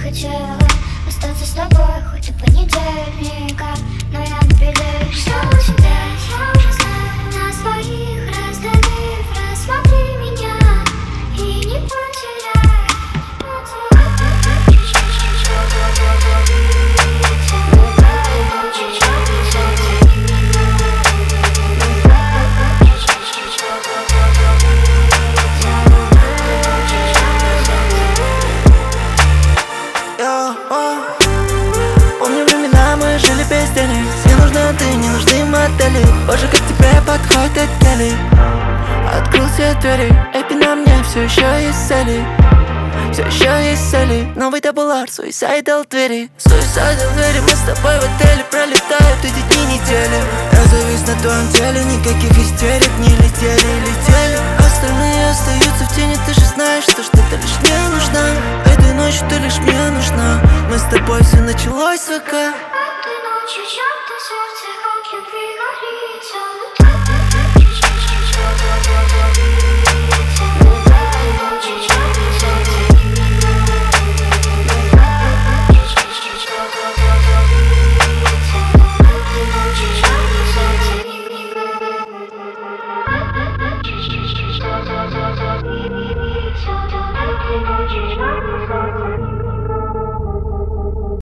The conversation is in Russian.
хотела остаться с тобой хоть и понедельника, но я на пределе. Что тебя я уже знаю, на своих разданих. Рассмотри меня и не потеряй. Помню времена, мы жили без денег. Мне нужна ты, не нужны модели. Боже, как тебе подходит этот гелий. Открыл все двери, эпи на мне все еще есть цели. Все еще есть цели. Новый табулар, суисайдал двери. Суисайдал двери, мы с тобой в отеле. Пролетают эти дни, недели. Я завис на твоем теле, никаких истерик. Не летели. Остальные остаются в тени. Ты же знаешь, что ты лишь мне нужна. Этой ночью ты лишь мне нужна. Мы с тобой, все началось с ВК. Этой ночью чьё-то сердце от любви горит.